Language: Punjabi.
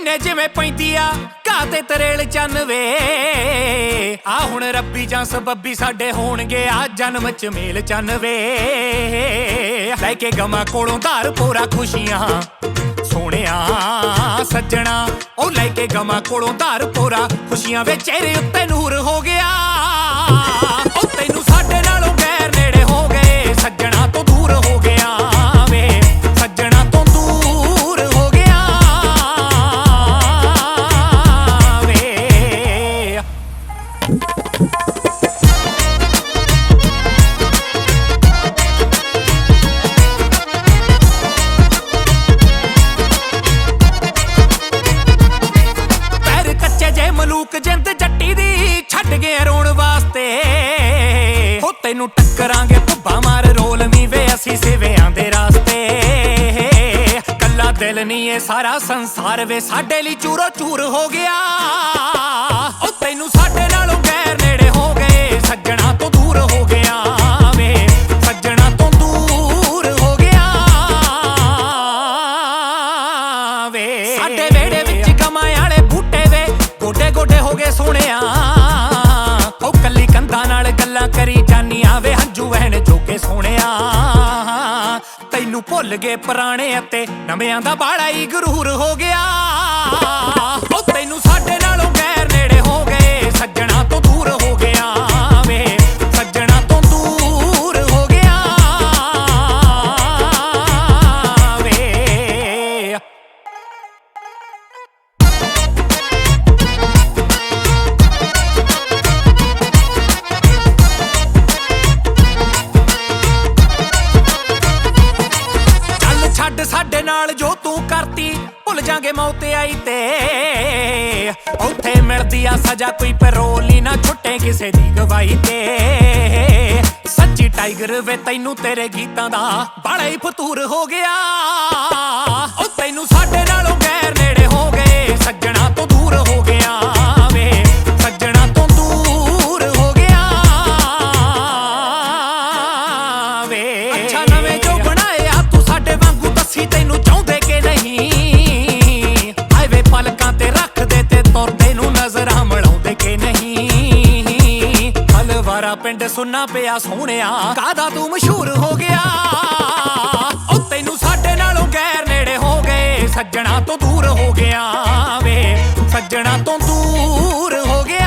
ਮਹੀਨੇ ਜਿਵੇਂ ਪੈਂਦੀ ਆ ਘਾਹ ਤੇ ਤਰੇਲ ਚੰਨ ਵੇ ਆ ਹੁਣ ਰੱਬੀ ਜਾਂ ਸਬੱਬੀ ਸਾਡੇ ਹੋਣਗੇ ਆ ਜਨਮ ਚ ਮੇਲ ਚੰਨ ਵੇ ਲੈ ਕੇ ਗਮਾਂ ਕੋਲੋਂ ਧਾਰ ਪੂਰਾ ਖੁਸ਼ੀਆਂ ਸੋਹਣਿਆ ਸੱਜਣਾ ਉਹ ਲੈ ਕੇ ਗਮਾਂ ਕੋਲੋਂ ਧਾਰ ਪੂਰਾ ਖੁਸ਼ੀਆਂ ਵੇ ਚਿਹਰੇ ਉੱਤੇ ਨੂਰ ਹੋ ਗਿਆ ਉਹ ਤੈਨੂੰ ਸਾਡੇ ਨਾਲੋਂ ਗੈਰ ਨੇੜੇ ਹੋ ਗਏ ਸੱਜਣਾ ਤੋਂ ਦੂਰ ਹੋ ਗਿਆ ਵੇ ਸੱਜਣਾ ਤੋਂ ਦੂਰ ਹੋ ਗਿਆ ਵੇ ਪੈਰ ਕੱਚੇ ਜੇ ਮਲੂਕ ਜਿੰਦ ਜੱਟੀ ਦੀ ਛੱਡ ਗਏ ਰੋਣ ਵਾਸਤੇ ਹੋ ਤੈਨੂੰ ਟੱਕਰਾਂਗੇ ਭੁੱਬਾ ਮਾਰ ਰੋਲਵੀਂ ਵੇ ਅਸੀਂ ਸਿਵਿਆਂ ਦੇ ਰਾਸਤੇ ਕੱਲਾ ਦਿਲ ਨਹੀਂ ਇਹ ਸਾਰਾ ਸੰਸਾਰ ਵੇ ਸਾਡੇ ਲਈ ਚੂਰੋ ਚੂਰ ਹੋ ਗਿਆ ਉਹ ਤੈਨੂੰ ਸਾਡੇ ਨਾਲੋਂ ਗੈਰ ਨੇੜੇ ਹੋ ਗਏ ਸੱਜਣਾ ਤੋਂ ਦੂਰ ਹੋ ਗਿਆ ਵੇ ਸੱਜਣਾ ਤੋਂ ਦੂਰ ਹੋ ਗਿਆ ਵੇ ਸਾਡੇ ਵਿਹੜੇ ਵਿੱਚ ਗਮਾਂ ਵਾਲੇ ਬੂਟੇ ਵੇ ਗੋਡੇ ਗੋਡੇ ਹੋ ਗਏ ਸੋਹਣਿਆ ਉਹ ਕੱਲੀ ਕੰਧਾਂ ਨਾਲ ਗੱਲਾਂ ਕਰੀ ਜਾਨੀਆਂ ਵੇ ਹੰਝੂ ਵਹਿਣ ਜੋਗੇ ਸੋਹਣਿਆ ਤੈਨੂੰ ਭੁੱਲ ਗਏ ਪੁਰਾਣੇ ਅਤੇ ਨਵਿਆਂ ਦਾ ਬਾੜਾ ਹੀ ਗਰੂਰ ਹੋ ਗਿਆ ਉਹ ਤੈਨੂੰ ਸਾਡੇ ਨਾਲੋਂ ਗੈਰ ਨੇੜੇ ਹੋ ਗਏ ਸੱਜਣਾ ਤੋਂ ਦੂਰ ਹੋ ਗਿਆ ਵੇ ਸੱਜਣਾ ਤੋਂ ਦੂਰ ਹੋ ਗਿਆ ਵੇ ਛੱਡ ਸਾਡੇ ਨਾਲ ਜੋ ਤੂੰ ਕਰਤੀ ਭੁੱਲ ਜਾਗੇ ਮੌਤ ਆਈ ਤੇ ਉੱਥੇ ਮਿਲਦੀ ਆ ਸਜ਼ਾ ਕੋਈ ਪੈਰੋਲ ਨੀ ਨਾ ਛੁੱਟੇ ਕਿਸੇ ਦੀ ਗਵਾਹੀ ਤੇ ਸੱਚੀ ਟਾਈਗਰ ਵੇ ਤੈਨੂੰ ਤੇਰੇ ਗੀਤਾਂ ਦਾ ਬੜਾ ਹੀ ਫਤੂਰ ਹੋ ਗਿਆ ਉਹ ਤੈਨੂੰ ਸਾਡੇ ਨਾਲੋਂ ਗੈਰ ਨੇੜੇ ਹੋ ਗਏ ਸੱਜਣਾ ਤੋਂ ਦੂਰ ਹੋ ਗਿਆ ਵੇ ਸੱਜਣਾ ਤੋਂ ਦੂਰ ਹੋ ਗਿਆ ਵੇ ਅੱਛਾ ਨਵੇਂ ਜੋ ਬਣਾਇਆ ਤੂੰ ਸਾਡੇ ਵਾਂਗੂ ਦੱਸੀ ਤੈਨੂੰ ਚਾਹੁੰਦੇ ਕਿ ਨਹੀਂ ਆਏ ਵੇ ਪਲਕਾਂ ਤੇ ਰੱਖਦੇ ਤੇ ਤੁਰਦੇ ਨੂੰ ਨਜ਼ਰਾਂ ਮਿਲਾਉਂਦੇ ਕਿ ਨਹੀਂ ਹਲਵਾਰਾ ਪਿੰਡ ਸੁਣਨਾ ਪਿਆ ਸੋਹਣਿਆ ਕਾਹਦਾ ਤੂੰ ਮਸ਼ਹੂਰ ਹੋ ਗਿਆ ਉਹ ਤੈਨੂੰ ਸਾਡੇ ਨਾਲੋਂ ਗੈਰ ਨੇੜੇ ਹੋ ਗਏ ਸੱਜਣਾ ਤੋਂ ਦੂਰ ਹੋ ਗਿਆ ਵੇ ਸੱਜਣਾ ਤੋਂ ਦੂਰ ਹੋ ਗਿਆ